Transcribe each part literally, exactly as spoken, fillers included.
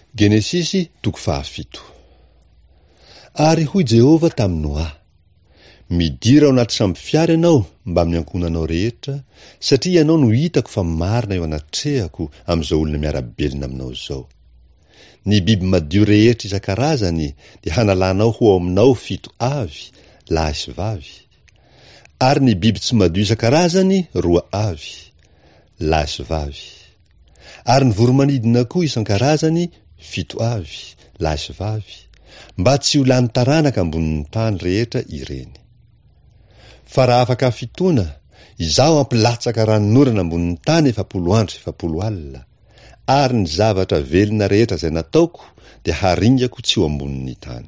Genesisy toko fahafito. Ary hoy Jehova tamin'ny Noa: midira ao anaty samby fiara ianao mba amin'ny ankonanao rehetra, satria ianao no hitako fa marina eo anatrehako amin'izao olona miarabelona aminao izao. Ny biby madio rehetra isan-karazany dia hanalanao ho ao aminao fito avy, lahy sy vavy. Ary ny biby tsy madio isan-karazany roa avy, lahy sy vavy. Ary ny voromanidina koa isan-karazany fito avy, lahy sy vavy, mba tsy ho lany taranaka ambonin'ny tany rehetra ireny. Fa raha afaka fitoana, izaho ampilatsaka ranon'orana ambonin'ny tany efapolo andro sy efapolo alina, ary ny zavatra velona rehetra izay nataoko dia haringako tsy ho ambonin'ny tany.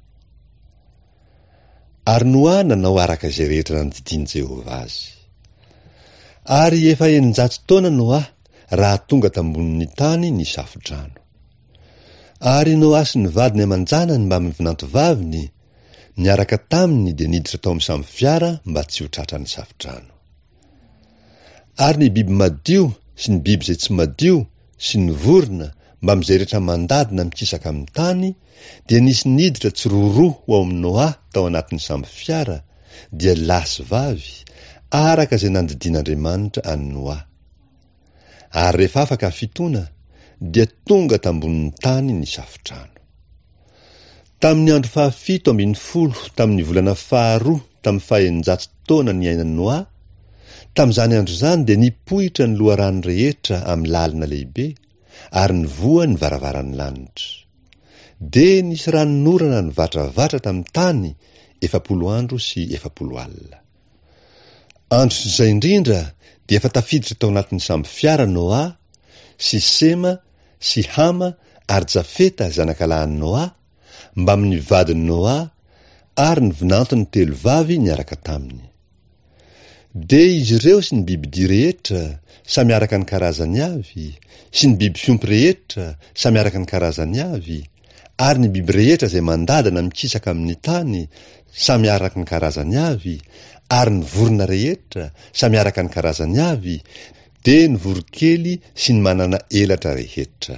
Ary Noa nanao araka izay rehetra nandidiany Jehova azy. Ary efa eninjato taona Noa raha tonga tambonin'ny tany ny safodrano. Ary Noa sy ny vadiny aman-janany mba mivinanto vaviny, niaraka taminy dia niditra tao amin'ny samby fiara mba tsy ho tratra ny safodrano. Ary ny biby madio sy ny biby izay tsy madio sy ny vorona mba amin'izay rehetra mandadina mikisaka amin'ny tany dia nisy niditra tsiroaroa ho ao amin'ny Noa tao anatin'ny samby fiara, dia lahy sy vavy, araka izay nandidian'Andriamanitra any Noa. Ary rehefa afaka fitoana, dia tonga tambonin'ny tany ny safodrano. Tamin'ny andro fahafito ambin'ny folo tamin'ny volana faharoa tamin'ny faha-eninjato taona ny ainan'i Noa, tamin'izany andro izany dia nipohitra ny loharano rehetra amin'ny lalina lehibe, ary ny voa ny varavaran'ny lanitra. Dia nisy ranon'orana ny vatravatra tamin'ny tany efapolo andro sy efapolo alina. Andro sy izay indrindra dia efa tafiditra tao anatin'ny samby fiara Noa sy Sema sy Hama ary Jafeta zanakalahin'i Noa, mba amin'ny vadiny Noa ary ny vinantony telo vavy niaraka taminy. Dia izy ireo sy ny bibidia rehetra samy araka ny karazany avy, sy ny biby fiompy rehetra samy araka ny karazany avy, ary ny biby rehetra izay mandadana mikisaka amin'ny tany samy araka ny karazany avy, ary ny vorona rehetra samy araka ny karazany avy, dia ny vorokely sy ny manana elatra rehetra.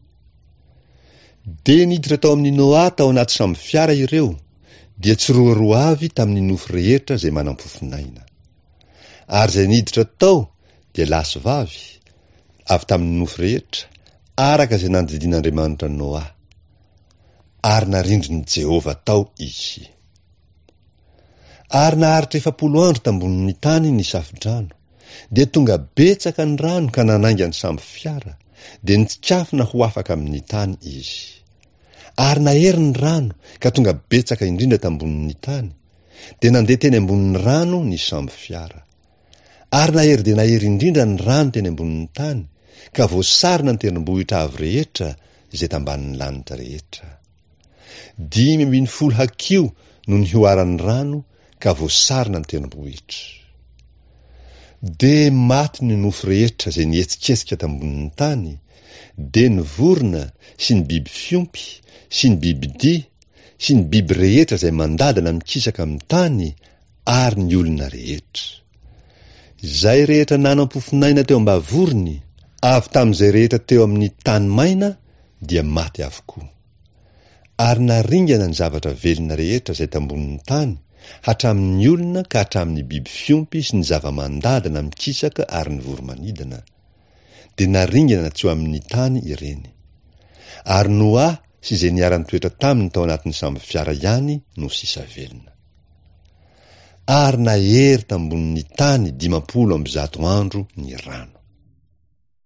Dia niditra tao amin'ny Noa tao anaty samby fiara ireo, dia tsiroaroa avy tamin'ny nofo rehetra izay manam-pofinaina. Ary izay niditra tao dia lahy sy vavy, avy tamin'ny nofo rehetra, araka izay nandidian'Andriamanitra Noa. Ary narindriny Jehova tao izy. Ary naharitra efapolo andro tambonin'ny tany ny safodrano, dia tonga betsaka ny rano ka nanainga ny samby fiara, dia nitsikafona ho afaka amin'ny tany izy. Ary nahery ny rano ka tonga betsaka indrindra tambonin'ny tany, dia nandeha teny ambonin'ny rano ny samby fiara. Ary nahery dia nahery indrindra ny rano teny ambonin'ny tany, ka voasarina ny tendrombohitra avy rehetra izay tambanin'ny lanitra rehetra. Dimy ambin'ny folo hakio no nihoaran'ny rano, ka voasarina ny tendrombohitra. Dia maty ny nofo rehetra izay nihetsiketsika tambonin'ny tany, dia ny vorona sy ny biby fiompy sy ny bibidia sy ny biby rehetra izay mandadana mikisaka amin'ny tany, ary ny olona rehetra. Izay rehetra nanam-pofinaina teo am-bavorony, avy tamin'izay rehetra teo amin'ny tany maina, dia maty avokoa. Ary naringana ny zavatra velona rehetra izay tambonin'ny tany, hatramin'ny olona ka hatramin'ny biby fiompy sy ny zava-mandadana mikisaka ary ny voromanidina, dia naringana tsy ho amin'ny tany ireny. Ary Noa sy izay niara-nitoetra taminy tao anatin'ny samby fiara ihany no sisa velona. Ary nahery tambonin'ny tany dimampolo amby zato andro ny rano.